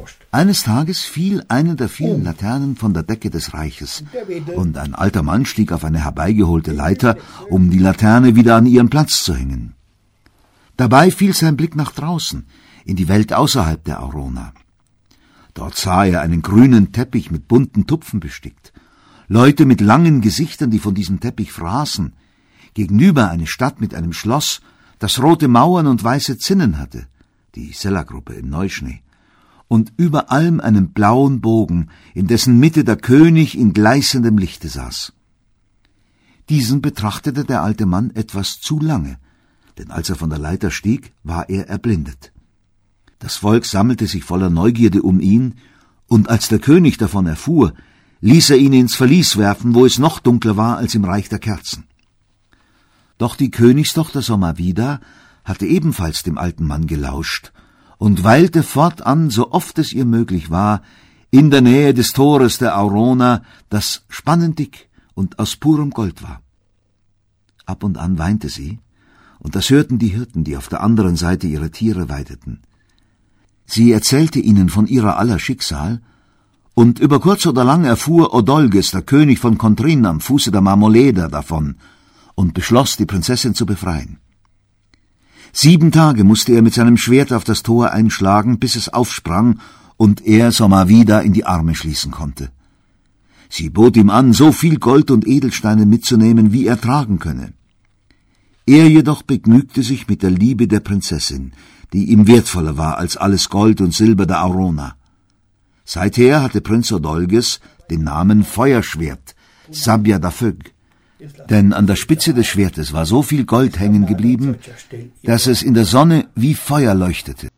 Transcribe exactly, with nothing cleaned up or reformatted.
Eines Tages fiel eine der vielen Laternen von der Decke des Reiches, und ein alter Mann stieg auf eine herbeigeholte Leiter, um die Laterne wieder an ihren Platz zu hängen. Dabei fiel sein Blick nach draußen, in die Welt außerhalb der Aurona. Dort sah er einen grünen Teppich mit bunten Tupfen bestickt, Leute mit langen Gesichtern, die von diesem Teppich fraßen, gegenüber eine Stadt mit einem Schloss, das rote Mauern und weiße Zinnen hatte, die Sella-Gruppe im Neuschnee, und über allem einen blauen Bogen, in dessen Mitte der König in gleißendem Lichte saß. Diesen betrachtete der alte Mann etwas zu lange, denn als er von der Leiter stieg, war er erblindet. Das Volk sammelte sich voller Neugierde um ihn, und als der König davon erfuhr, ließ er ihn ins Verlies werfen, wo es noch dunkler war als im Reich der Kerzen. Doch die Königstochter Somavida hatte ebenfalls dem alten Mann gelauscht und weilte fortan, so oft es ihr möglich war, in der Nähe des Tores der Aurona, das spannend dick und aus purem Gold war. Ab und an weinte sie, und das hörten die Hirten, die auf der anderen Seite ihre Tiere weideten. Sie erzählte ihnen von ihrer aller Schicksal, und über kurz oder lang erfuhr Odolges, der König von Contrin am Fuße der Marmoleda, davon und beschloss, die Prinzessin zu befreien. Sieben Tage musste er mit seinem Schwert auf das Tor einschlagen, bis es aufsprang und er Somavida in die Arme schließen konnte. Sie bot ihm an, so viel Gold und Edelsteine mitzunehmen, wie er tragen könne. Er jedoch begnügte sich mit der Liebe der Prinzessin, die ihm wertvoller war als alles Gold und Silber der Aurona. Seither hatte Prinz Odolges den Namen Feuerschwert, Sabia da Fög, denn an der Spitze des Schwertes war so viel Gold hängen geblieben, dass es in der Sonne wie Feuer leuchtete.